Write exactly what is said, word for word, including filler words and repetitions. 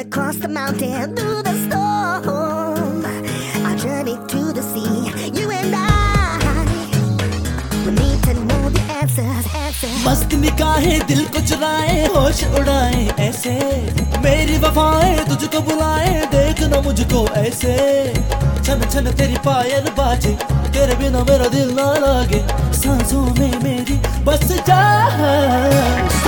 across the mountain, through the storm, our journey to the sea. You and I, we need to know the answers, answers. मस्त निगाहें दिल को चुराए, होश उड़ाए ऐसे, मेरी वफाएं तुझको बुलाए, देखना मुझको ऐसे। छन छन तेरी पायल बाजे, तेरे बिना मेरा दिल ना लागे, सांसों में मेरी बस जा।